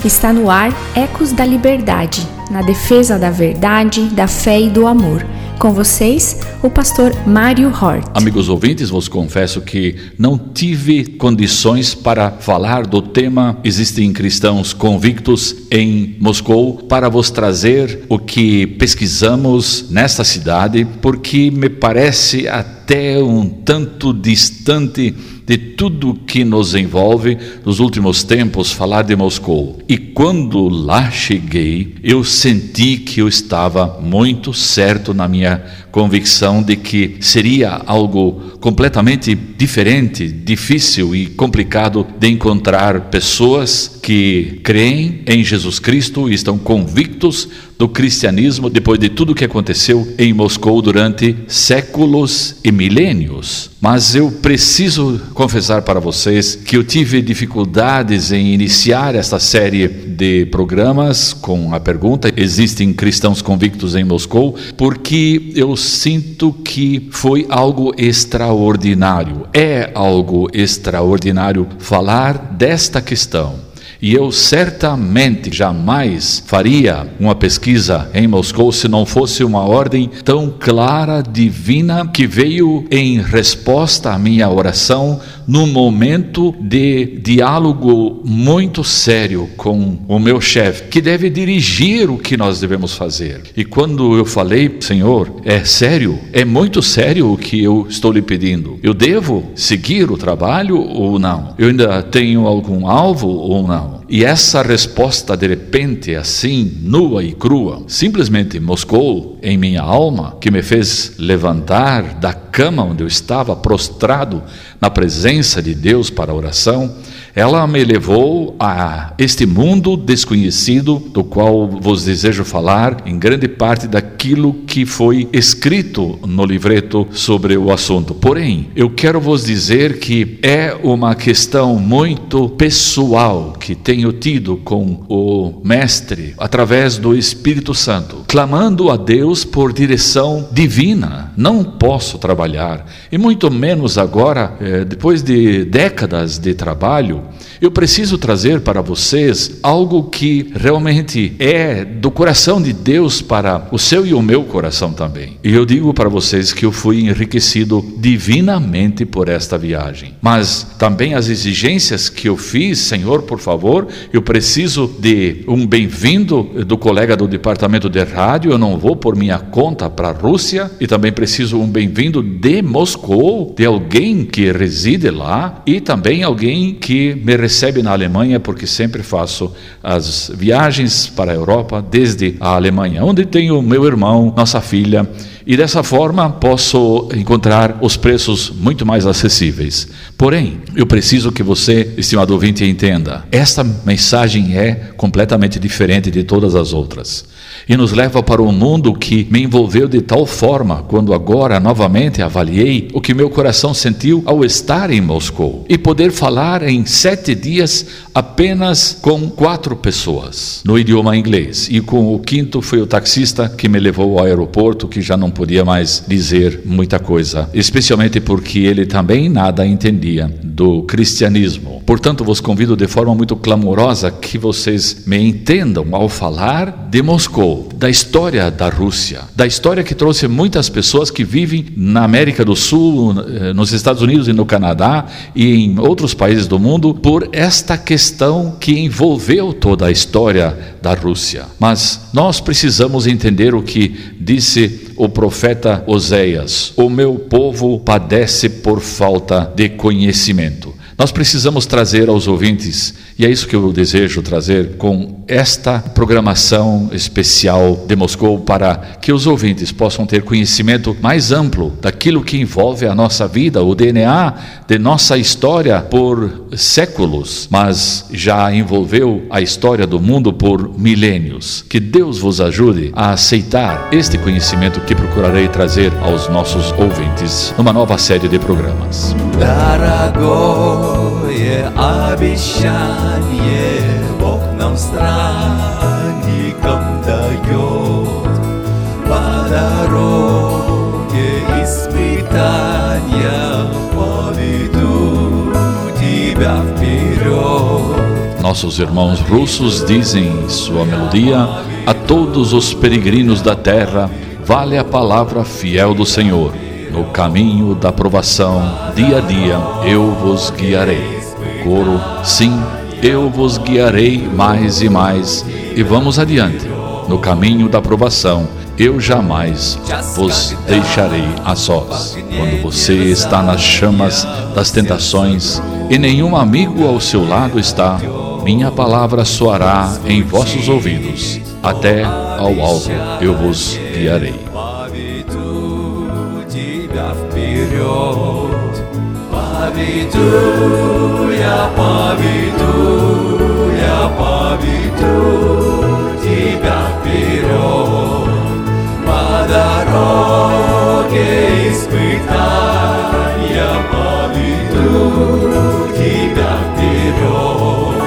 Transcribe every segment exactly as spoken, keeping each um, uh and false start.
Está no ar Ecos da Liberdade, na defesa da verdade, da fé e do amor. Com vocês, o pastor Mário Hort. Amigos ouvintes, vos confesso que não tive condições para falar do tema Existem cristãos convictos em Moscou, para vos trazer o que pesquisamos nesta cidade, porque me parece até um tanto distante de tudo que nos envolve nos últimos tempos falar de Moscou. E quando lá cheguei, eu senti que eu estava muito certo na minha convicção de que seria algo completamente diferente, difícil e complicado de encontrar pessoas que creem em Jesus Cristo e estão convictos do cristianismo depois de tudo que aconteceu em Moscou durante séculos e milênios. Mas eu preciso confessar para vocês que eu tive dificuldades em iniciar esta série de programas com a pergunta: existem cristãos convictos em Moscou? Porque eu sinto que foi algo extraordinário, é algo extraordinário falar desta questão. E eu certamente jamais faria uma pesquisa em Moscou se não fosse uma ordem tão clara, divina, que veio em resposta à minha oração num momento de diálogo muito sério com o meu chefe, que deve dirigir o que nós devemos fazer. E quando eu falei: Senhor, é sério? É muito sério o que eu estou lhe pedindo. Eu devo seguir o trabalho ou não? Eu ainda tenho algum alvo ou não? E essa resposta, de repente, assim, nua e crua, simplesmente moscou em minha alma, que me fez levantar da cama onde eu estava prostrado na presença de Deus para a oração. Ela me levou a este mundo desconhecido, do qual vos desejo falar em grande parte daquilo que foi escrito no livreto sobre o assunto. Porém, eu quero vos dizer que é uma questão muito pessoal que tenho tido com o Mestre, através do Espírito Santo, clamando a Deus por direção divina. Não posso trabalhar, e muito menos agora, depois de décadas de trabalho, eu preciso trazer para vocês algo que realmente é do coração de Deus para o seu e o meu coração também. E eu digo para vocês que eu fui enriquecido divinamente por esta viagem. Mas também as exigências que eu fiz: Senhor, por favor, eu preciso de um bem-vindo do colega do departamento de rádio, eu não vou por minha conta para a Rússia, e também preciso um bem-vindo de Moscou, de alguém que reside lá, e também alguém que me recebe na Alemanha, porque sempre faço as viagens para a Europa desde a Alemanha, onde tenho meu irmão, nossa filha, e dessa forma posso encontrar os preços muito mais acessíveis. Porém, eu preciso que você, estimado ouvinte, entenda: esta mensagem é completamente diferente de todas as outras, e nos leva para um mundo que me envolveu de tal forma, quando agora novamente avaliei o que meu coração sentiu ao estar em Moscou e poder falar em sete dias apenas com quatro pessoas no idioma inglês, e com o quinto foi o taxista que me levou ao aeroporto, que já não podia mais dizer muita coisa, especialmente porque ele também nada entendia do cristianismo. Portanto, vos convido de forma muito clamorosa que vocês me entendam ao falar de Moscou, da história da Rússia, da história que trouxe muitas pessoas que vivem na América do Sul, nos Estados Unidos e no Canadá e em outros países do mundo, por esta questão que envolveu toda a história da Rússia. Mas nós precisamos entender o que disse o profeta Oséias: o meu povo padece por falta de conhecimento. Nós precisamos trazer aos ouvintes, e é isso que eu desejo trazer com esta programação especial de Moscou, para que os ouvintes possam ter conhecimento mais amplo daquilo que envolve a nossa vida, o D N A de nossa história por séculos, mas já envolveu a história do mundo por milênios. Que Deus vos ajude a aceitar este conhecimento que procurarei trazer aos nossos ouvintes numa nova série de programas. Дорогое обещание Бог нам странникам дает, по дороге испытания поведу тебя вперед. Nossos irmãos russos dizem em sua melodia: a todos os peregrinos da terra, vale a palavra fiel do Senhor. No caminho da provação, dia a dia, eu vos guiarei. Coro: sim, eu vos guiarei mais e mais. E vamos adiante. No caminho da provação, eu jamais vos deixarei a sós. Quando você está nas chamas das tentações e nenhum amigo ao seu lado está, minha palavra soará em vossos ouvidos. Até ao alvo eu vos guiarei. Поведу, я поведу, я поведу тебя вперед, по дороге испытаний, я поведу тебя вперед.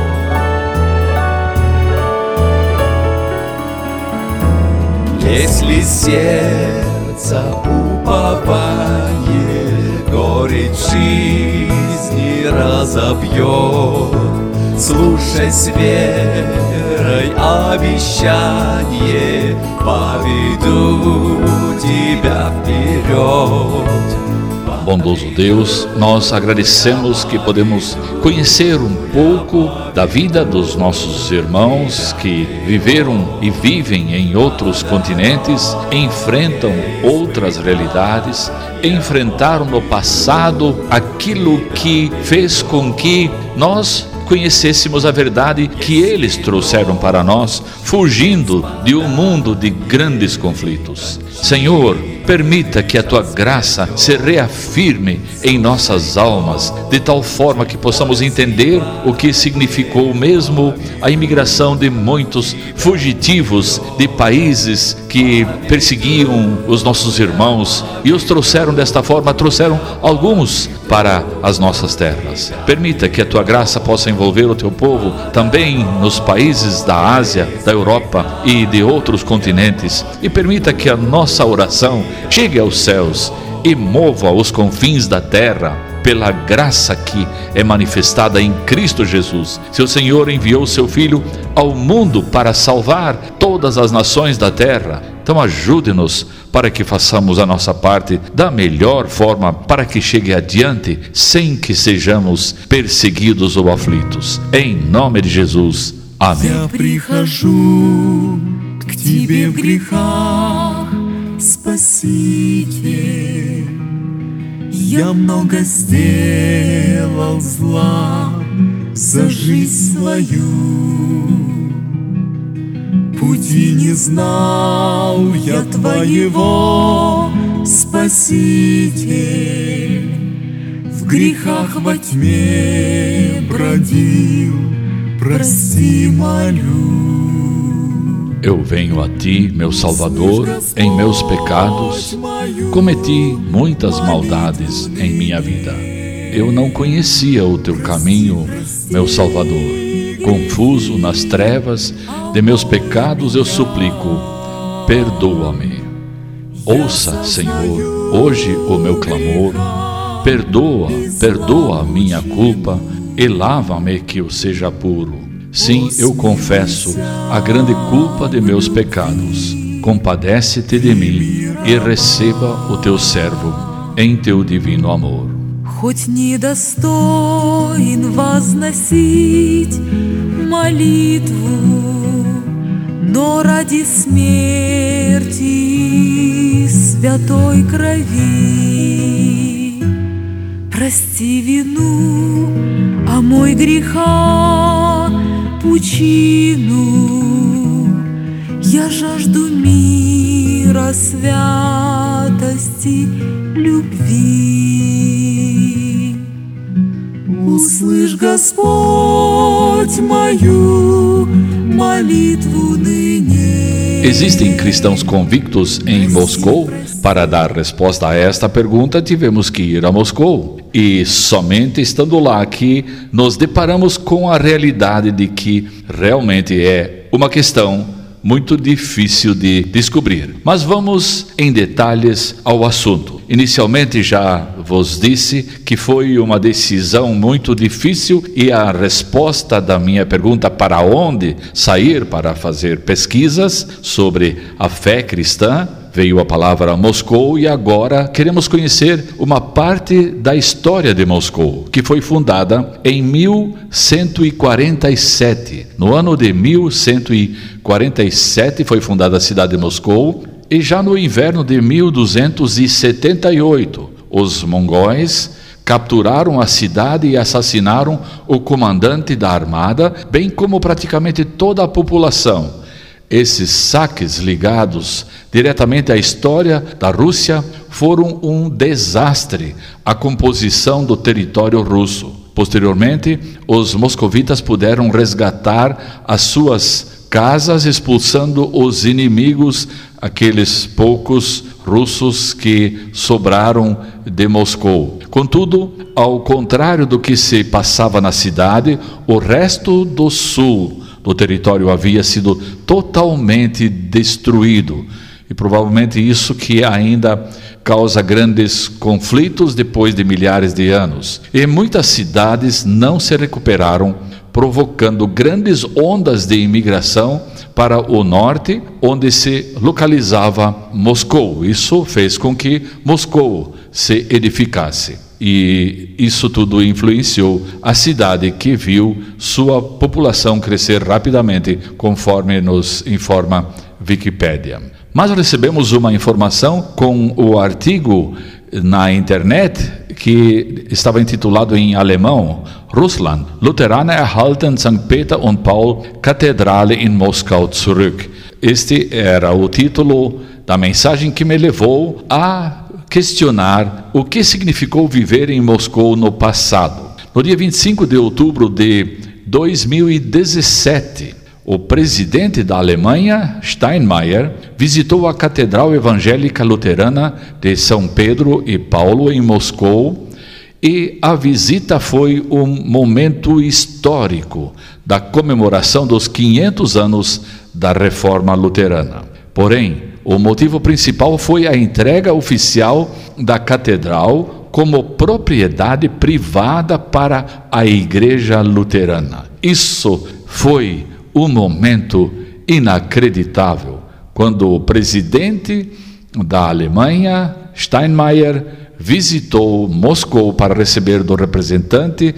Если сердце упование горечь жизни разобьет, слушай с верой обещание, поведу тебя вперед. Bondoso Deus, nós agradecemos que podemos conhecer um pouco da vida dos nossos irmãos que viveram e vivem em outros continentes, enfrentam outras realidades, enfrentaram no passado aquilo que fez com que nós conhecêssemos a verdade que eles trouxeram para nós, fugindo de um mundo de grandes conflitos. Senhor, permita que a Tua graça se reafirme em nossas almas, de tal forma que possamos entender o que significou mesmo a imigração de muitos fugitivos de países que perseguiam os nossos irmãos e os trouxeram desta forma, trouxeram alguns para as nossas terras. Permita que a Tua graça possa envolver o Teu povo também nos países da Ásia, da Europa e de outros continentes, e permita que a nossa oração chegue aos céus e mova os confins da terra pela graça que é manifestada em Cristo Jesus. Seu Senhor enviou seu Filho ao mundo para salvar todas as nações da terra. Então ajude-nos para que façamos a nossa parte da melhor forma, para que chegue adiante sem que sejamos perseguidos ou aflitos. Em nome de Jesus. Amém. Я прихожу к Тебе в грехах, Спаситель. Я много сделал зла за жизнь свою. Пути не знал я Твоего, Спаситель. В грехах во тьме бродил, прости, молю. Eu venho a Ti, meu Salvador, em meus pecados, cometi muitas maldades em minha vida. Eu não conhecia o Teu caminho, meu Salvador. Confuso nas trevas de meus pecados, eu suplico, perdoa-me. Ouça, Senhor, hoje o meu clamor. Perdoa, perdoa a minha culpa e lava-me que eu seja puro. Sim, eu confesso a grande culpa de meus pecados. Compadece-te de mim e receba o teu servo em teu divino amor. Хоть недостоин возносить молитву, но ради смерти святой крови прости вину, а мой греха пучину. Я жажду мира, святости, любви. Услышь, Господь, мою молитву ныне. Existem cristãos convictos em Moscou? Para dar resposta a esta pergunta, tivemos que ir a Moscou. E somente estando lá que nos deparamos com a realidade de que realmente é uma questão muito difícil de descobrir. Mas vamos em detalhes ao assunto. Inicialmente já vos disse que foi uma decisão muito difícil e a resposta da minha pergunta para onde sair para fazer pesquisas sobre a fé cristã, veio a palavra Moscou, e agora queremos conhecer uma parte da história de Moscou, que foi fundada em mil cento e quarenta e sete. No ano de mil cento e quarenta e sete foi fundada a cidade de Moscou, e já no inverno de mil duzentos e setenta e oito, os mongóis capturaram a cidade e assassinaram o comandante da armada, bem como praticamente toda a população. Esses saques ligados diretamente à história da Rússia foram um desastre à composição do território russo. Posteriormente, os moscovitas puderam resgatar as suas casas, expulsando os inimigos, aqueles poucos russos que sobraram de Moscou. Contudo, ao contrário do que se passava na cidade, o resto do sul do território havia sido totalmente destruído. E provavelmente isso que ainda causa grandes conflitos depois de milhares de anos. E muitas cidades não se recuperaram, provocando grandes ondas de imigração para o norte, onde se localizava Moscou. Isso fez com que Moscou se edificasse. E isso tudo influenciou a cidade, que viu sua população crescer rapidamente, conforme nos informa Wikipédia. Mas recebemos uma informação com o artigo na internet que estava intitulado em alemão: Russland, Lutheraner erhalten Sankt Peter und Paul Kathedrale in Moskau zurück. Este era o título da mensagem que me levou a questionar o que significou viver em Moscou no passado. No dia vinte e cinco de outubro de dois mil e dezessete, o presidente da Alemanha, Steinmeier, visitou a Catedral Evangélica Luterana de São Pedro e Paulo em Moscou, e a visita foi um momento histórico da comemoração dos quinhentos anos da Reforma Luterana. Porém, o motivo principal foi a entrega oficial da catedral como propriedade privada para a Igreja Luterana. Isso foi um momento inacreditável, quando o presidente da Alemanha, Steinmeier, visitou Moscou para receber do representante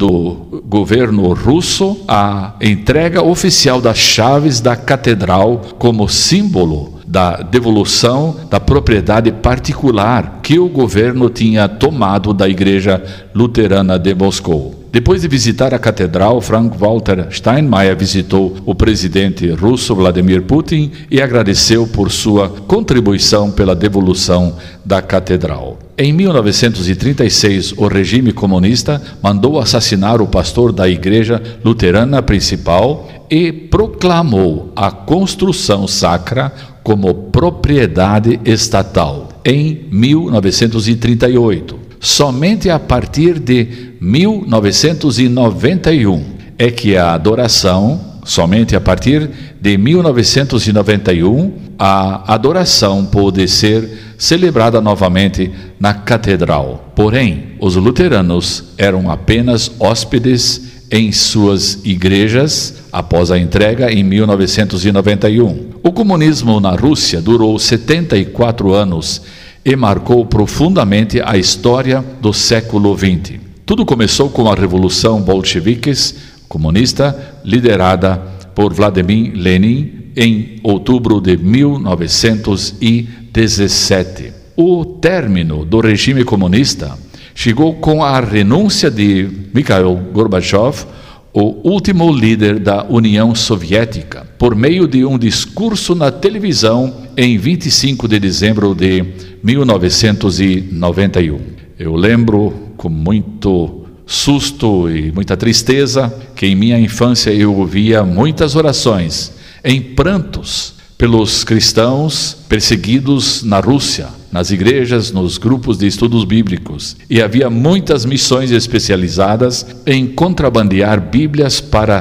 do governo russo a entrega oficial das chaves da catedral como símbolo da devolução da propriedade particular que o governo tinha tomado da Igreja Luterana de Moscou. Depois de visitar a catedral, Frank-Walter Steinmeier visitou o presidente russo Vladimir Putin e agradeceu por sua contribuição pela devolução da catedral. Em mil novecentos e trinta e seis, o regime comunista mandou assassinar o pastor da Igreja Luterana principal e proclamou a construção sacra como propriedade estatal em mil novecentos e trinta e oito. Somente a partir de mil novecentos e noventa e um é que a adoração, somente a partir de mil novecentos e noventa e um, a adoração pôde ser celebrada novamente na catedral. Porém, os luteranos eram apenas hóspedes em suas igrejas após a entrega em mil novecentos e noventa e um. O comunismo na Rússia durou setenta e quatro anos e marcou profundamente a história do século vinte. Tudo começou com a Revolução Bolchevique comunista, liderada por Vladimir Lenin, em outubro de mil novecentos e dezessete. O término do regime comunista chegou com a renúncia de Mikhail Gorbachev, o último líder da União Soviética, por meio de um discurso na televisão em vinte e cinco de dezembro de mil novecentos e noventa e um. Eu lembro com muito susto e muita tristeza que em minha infância eu ouvia muitas orações em prantos pelos cristãos perseguidos na Rússia, nas igrejas, nos grupos de estudos bíblicos. E havia muitas missões especializadas em contrabandear Bíblias para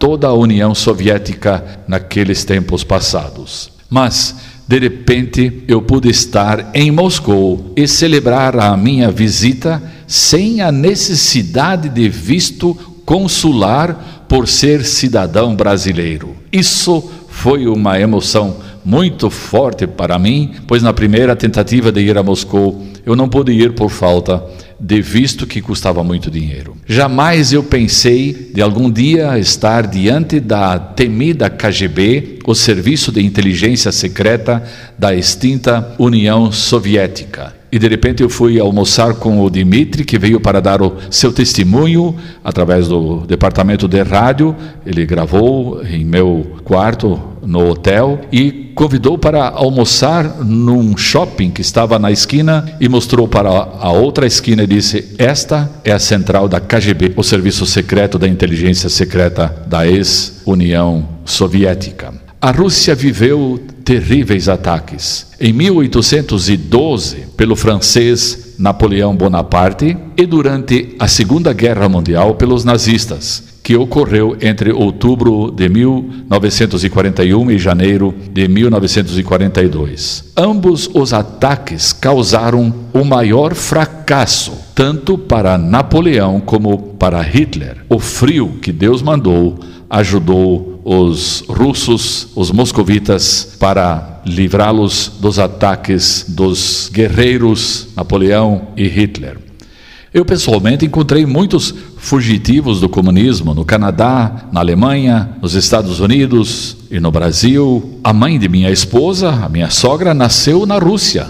toda a União Soviética naqueles tempos passados. Mas, de repente, eu pude estar em Moscou e celebrar a minha visita sem a necessidade de visto consular por ser cidadão brasileiro. Isso foi uma emoção muito forte para mim, pois na primeira tentativa de ir a Moscou, eu não pude ir por falta de visto que custava muito dinheiro. Jamais eu pensei de algum dia estar diante da temida K G B, o Serviço de Inteligência Secreta da extinta União Soviética. E de repente eu fui almoçar com o Dmitry, que veio para dar o seu testemunho através do departamento de rádio. Ele gravou em meu quarto no hotel e convidou para almoçar num shopping que estava na esquina e mostrou para a outra esquina e disse: esta é a central da K G B, o Serviço Secreto da Inteligência Secreta da ex-União Soviética. A Rússia viveu terríveis ataques. Em mil oitocentos e doze, pelo francês Napoleão Bonaparte, e durante a Segunda Guerra Mundial pelos nazistas, que ocorreu entre outubro de mil novecentos e quarenta e um e janeiro de mil novecentos e quarenta e dois. Ambos os ataques causaram o maior fracasso, tanto para Napoleão como para Hitler. O frio que Deus mandou ajudou os russos, os moscovitas, para livrá-los dos ataques dos guerreiros Napoleão e Hitler. Eu pessoalmente encontrei muitos fugitivos do comunismo no Canadá, na Alemanha, nos Estados Unidos e no Brasil. A mãe de minha esposa, a minha sogra, nasceu na Rússia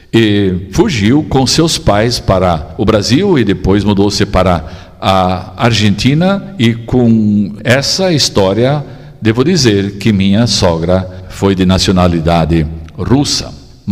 e fugiu com seus pais para o Brasil e depois mudou-se para a Argentina, e com essa história devo dizer que minha sogra foi de nacionalidade russa.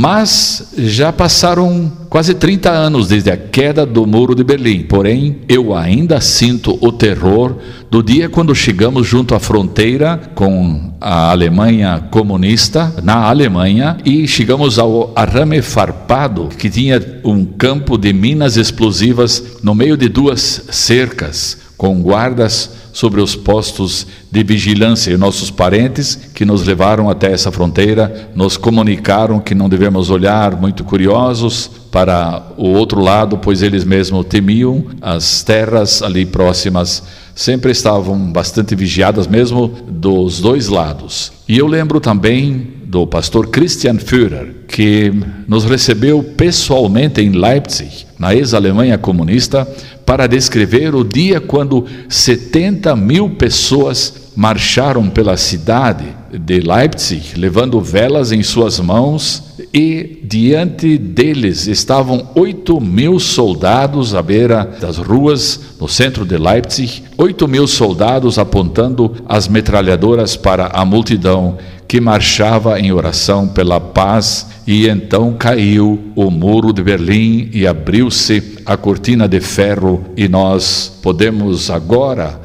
Mas já passaram quase trinta anos desde a queda do Muro de Berlim. Porém, eu ainda sinto o terror do dia quando chegamos junto à fronteira com a Alemanha comunista, na Alemanha, e chegamos ao arame farpado, que tinha um campo de minas explosivas no meio de duas cercas, com guardas sobre os postos de vigilância, e nossos parentes que nos levaram até essa fronteira nos comunicaram que não devemos olhar muito curiosos para o outro lado, pois eles mesmos temiam. As terras ali próximas sempre estavam bastante vigiadas, mesmo dos dois lados. E eu lembro também do pastor Christian Führer, que nos recebeu pessoalmente em Leipzig, na ex-Alemanha comunista, para descrever o dia quando setenta mil pessoas marcharam pela cidade de Leipzig, levando velas em suas mãos, e diante deles estavam oito mil soldados à beira das ruas, no centro de Leipzig, oito mil soldados apontando as metralhadoras para a multidão que marchava em oração pela paz. E então caiu o Muro de Berlim e abriu-se a cortina de ferro, e nós podemos agora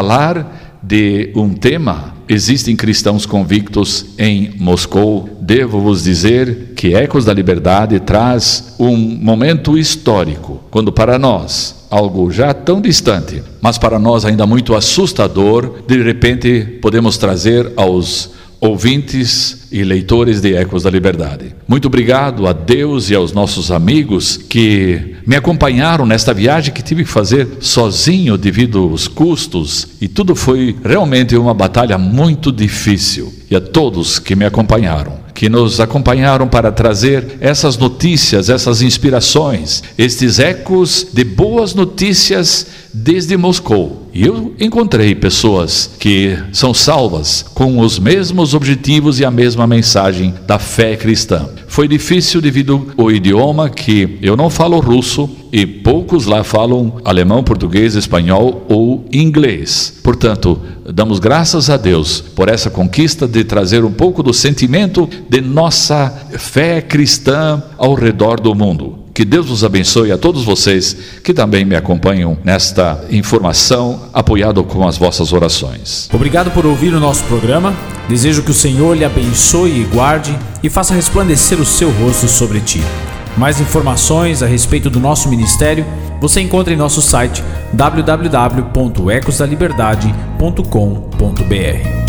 falar de um tema. Existem cristãos convictos em Moscou. Devo vos dizer que Ecos da Liberdade traz um momento histórico, quando para nós, algo já tão distante, mas para nós ainda muito assustador, de repente podemos trazer aos ouvintes e leitores de Ecos da Liberdade. Muito obrigado a Deus e aos nossos amigos que me acompanharam nesta viagem que tive que fazer sozinho devido aos custos, e tudo foi realmente uma batalha muito difícil. E a todos que me acompanharam, que nos acompanharam para trazer essas notícias, essas inspirações, estes ecos de boas notícias desde Moscou. E eu encontrei pessoas que são salvas com os mesmos objetivos e a mesma mensagem da fé cristã. Foi difícil devido ao idioma, que eu não falo russo e poucos lá falam alemão, português, espanhol ou inglês. Portanto, damos graças a Deus por essa conquista de trazer um pouco do sentimento de nossa fé cristã ao redor do mundo. Que Deus nos abençoe a todos vocês que também me acompanham nesta informação, apoiado com as vossas orações. Obrigado por ouvir o nosso programa. Desejo que o Senhor lhe abençoe e guarde e faça resplandecer o seu rosto sobre ti. Mais informações a respeito do nosso ministério você encontra em nosso site w w w ponto ecos da liberdade ponto com ponto br. ponto b r.